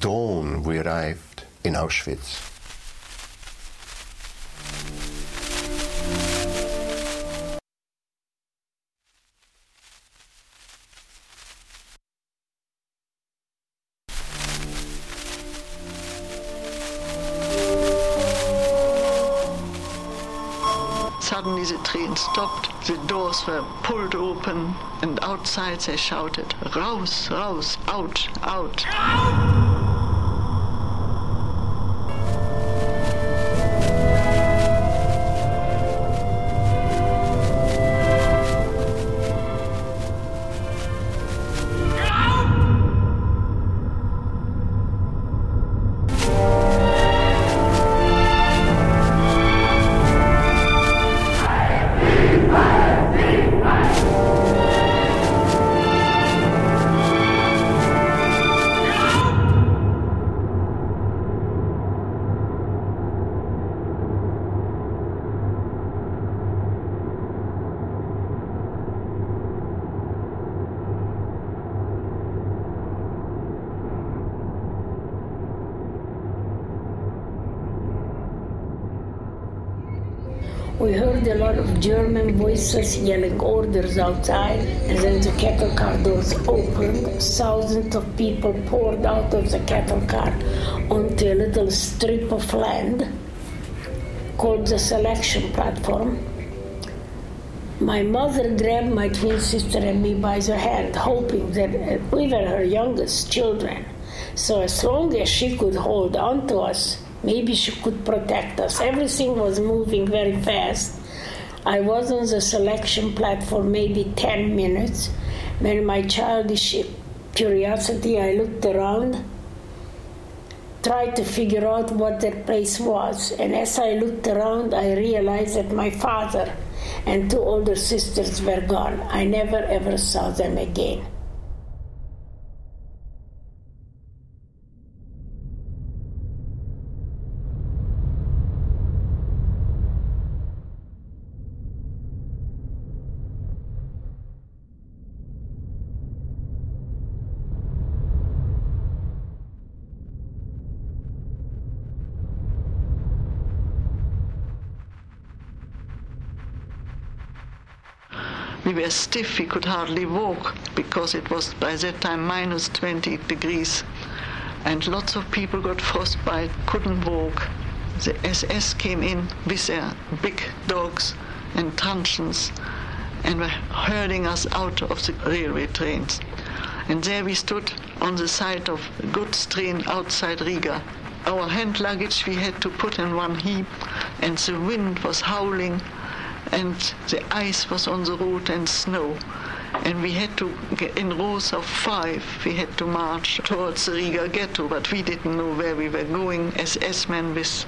dawn we arrived in Auschwitz. Suddenly the train stopped, the doors were pulled open, and outside they shouted, "Raus, raus, out, out." We heard a lot of German voices yelling orders outside, and then the cattle car doors opened. Thousands of people poured out of the cattle car onto a little strip of land called the selection platform. My mother grabbed my twin sister and me by the hand, hoping that we were her youngest children. So as long as she could hold on to us, maybe she could protect us. Everything was moving very fast. I was on the selection platform maybe 10 minutes. When my childish curiosity, I looked around, tried to figure out what that place was. And as I looked around, I realized that my father and two older sisters were gone. I never ever saw them again. We were stiff, we could hardly walk, because it was by that time minus 20 degrees. And lots of people got frostbite, couldn't walk. The SS came in with their big dogs and truncheons and were herding us out of the railway trains. And there we stood on the side of a goods train outside Riga. Our hand luggage we had to put in one heap, and the wind was howling, and the ice was on the road and snow. And we had to get in rows of 5. We had to march towards the Riga ghetto, but we didn't know where we were going. SS-men with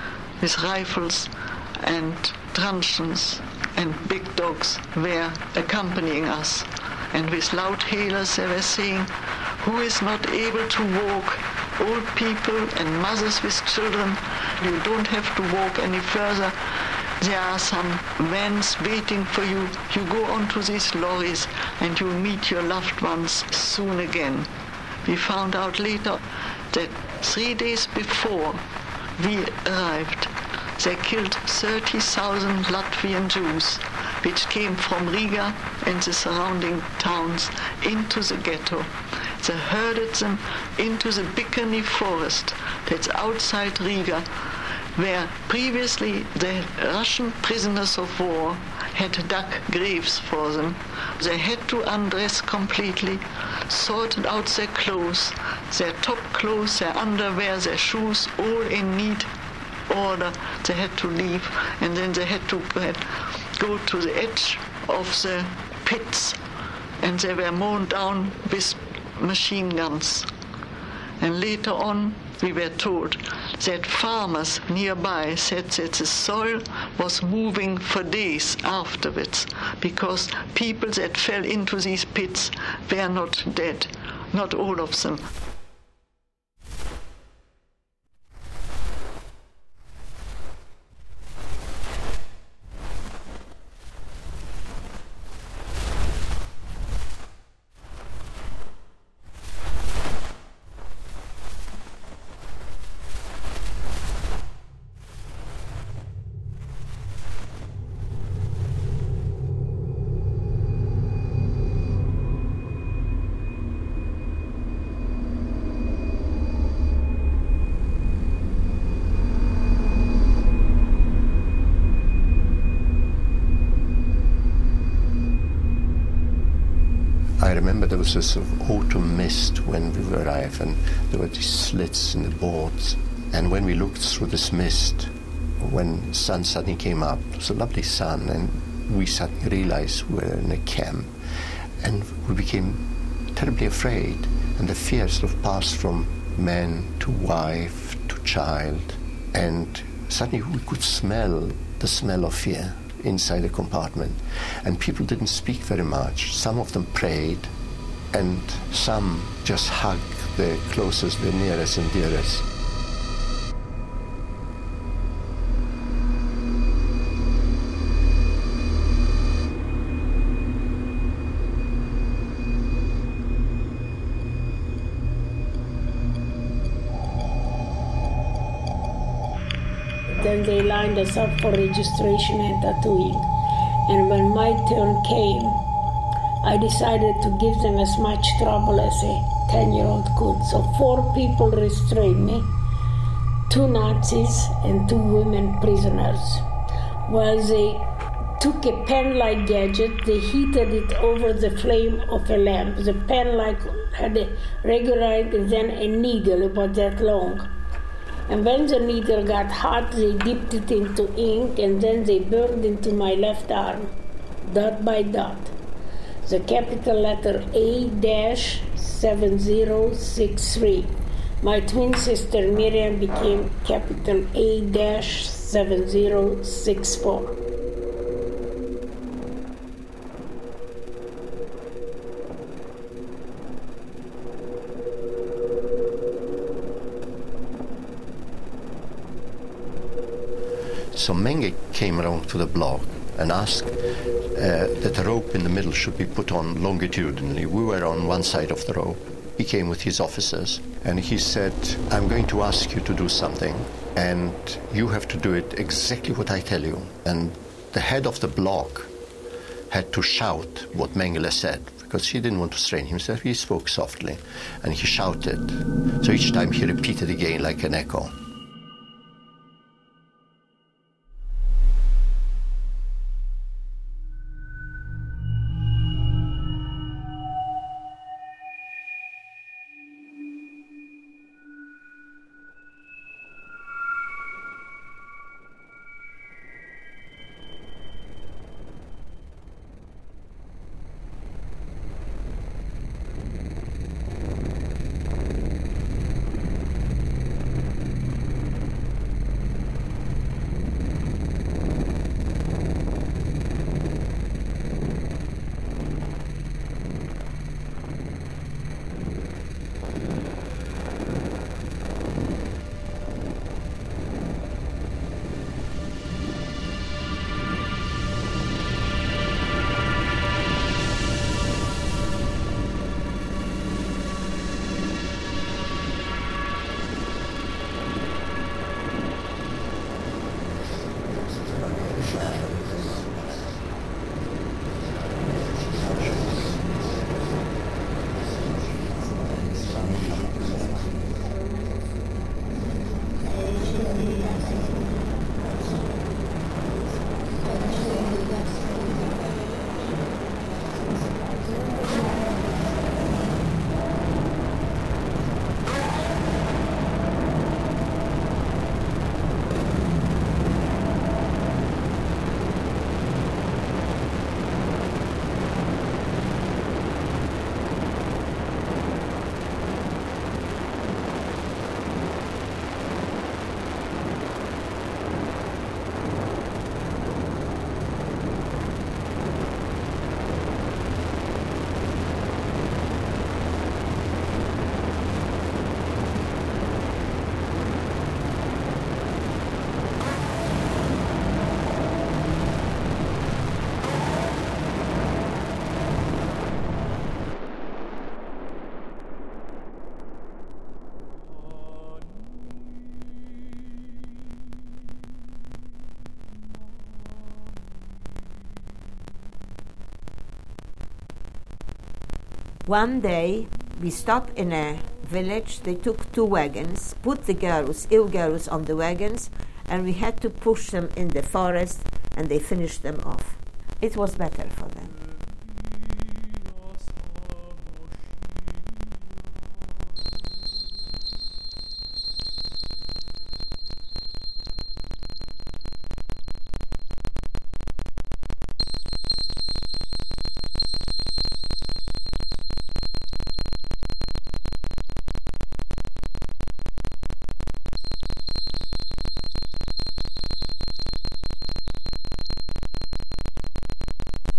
rifles and truncheons and big dogs were accompanying us. And with loud hailers they were saying, "Who is not able to walk? Old people and mothers with children, you don't have to walk any further. There are some vans waiting for you. You go onto these lorries and you meet your loved ones soon again." We found out later that 3 days before we arrived, they killed 30,000 Latvian Jews, which came from Riga and the surrounding towns into the ghetto. They herded them into the Bikany forest that's outside Riga, where previously the Russian prisoners of war had dug graves for them. They had to undress completely, sorted out their clothes, their top clothes, their underwear, their shoes, all in neat order. They had to leave, and then they had to go to the edge of the pits, and they were mown down with machine guns. And later on, we were told that farmers nearby said that the soil was moving for days afterwards, because people that fell into these pits were not dead, not all of them. remember there was a sort of autumn mist when we arrived, and there were these slits in the boards. And when we looked through this mist, when sun suddenly came up, it was a lovely sun, and we suddenly realized we were in a camp. And we became terribly afraid, and the fear sort of passed from man to wife to child, and suddenly we could smell the smell of fear inside the compartment. And people didn't speak very much. Some of them prayed, and some just hugged the closest, the nearest and dearest. Then they lined us up for registration and tattooing. And when my turn came, I decided to give them as much trouble as a 10-year-old could. So 4 people restrained me, 2 Nazis and 2 women prisoners. While they took a pen-like gadget, they heated it over the flame of a lamp. The pen-like had a regular and then a needle about that long. And when the needle got hot, they dipped it into ink, and then they burned into my left arm, dot by dot, the capital letter A-7063. My twin sister Miriam became capital A-7064. So Menge came around to the block and asked that the rope in the middle should be put on longitudinally. We were on one side of the rope. He came with his officers, and he said, I'm going to ask you to do something, and you have to do it exactly what I tell you. And the head of the block had to shout what Mengele said, because he didn't want to strain himself. He spoke softly, and he shouted. So each time he repeated again like an echo. One day, we stopped in a village. They took 2 wagons, put the girls, ill girls, on the wagons, and we had to push them in the forest, and they finished them off. It was better for them.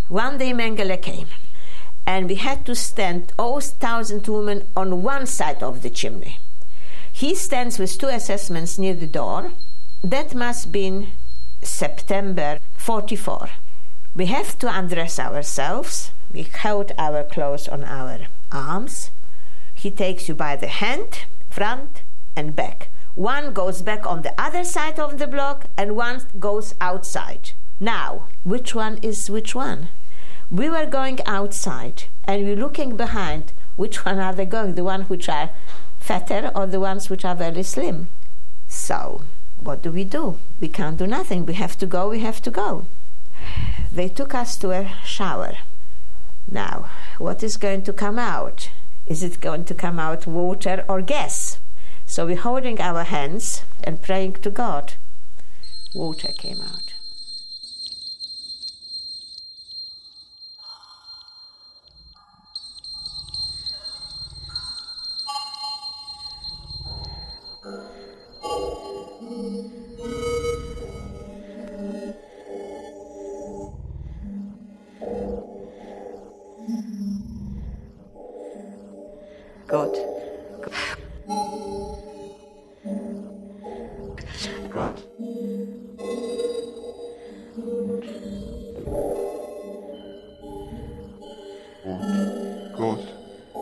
One day Mengele came, and we had to stand all 1,000 women on one side of the chimney. He stands with 2 assessments near the door. That must be September 44. We have to undress ourselves. We hold our clothes on our arms. He takes you by the hand, front and back. One goes back on the other side of the block and one goes outside. Now, which one is which one? We were going outside and we're looking behind. Which one are they going? The ones which are fatter or the ones which are very slim? So, what do? We can't do nothing. We have to go. They took us to a shower. Now, what is going to come out? Is it going to come out water or gas? So we're holding our hands and praying to God. Water came out. God. God. God.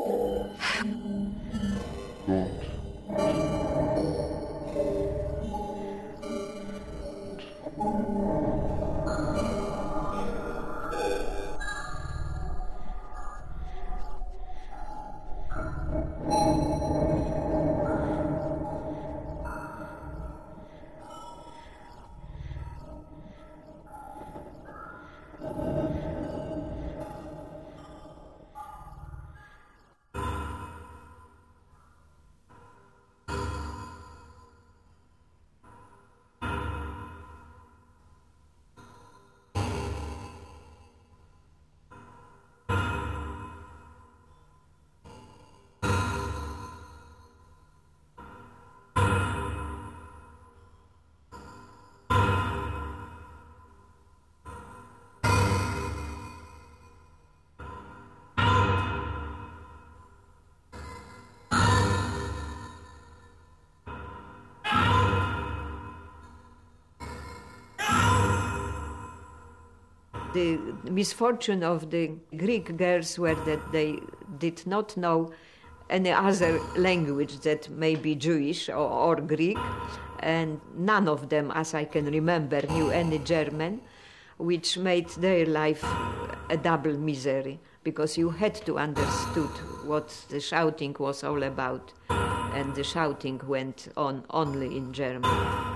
The misfortune of the Greek girls were that they did not know any other language that may be Jewish or Greek, and none of them, as I can remember, knew any German, which made their life a double misery, because you had to understood what the shouting was all about, and the shouting went on only in German.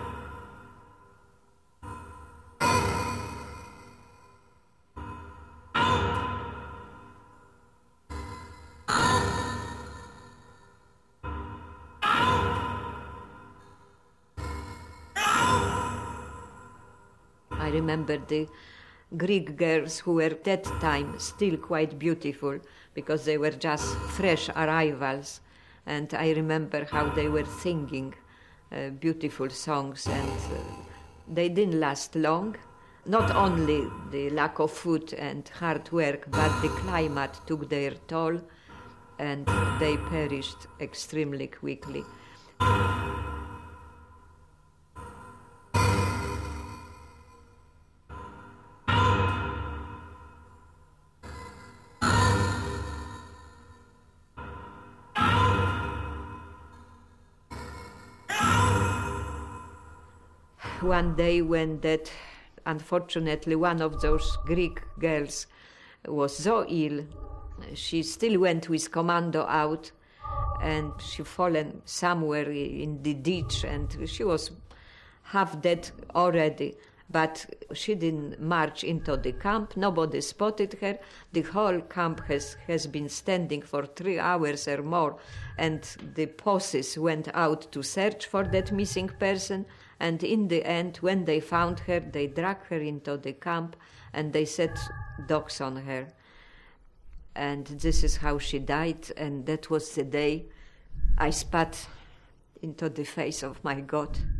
I remember the Greek girls who were at that time still quite beautiful because they were just fresh arrivals, and I remember how they were singing beautiful songs, and they didn't last long. Not only the lack of food and hard work, but the climate took their toll and they perished extremely quickly. One day when that, unfortunately, one of those Greek girls was so ill, she still went with commando out, and she fallen somewhere in the ditch, and she was half dead already. But she didn't march into the camp. Nobody spotted her. The whole camp has been standing for 3 hours or more, and the posses went out to search for that missing person. And in the end, when they found her, they dragged her into the camp and they set dogs on her. And this is how she died, and that was the day I spat into the face of my God.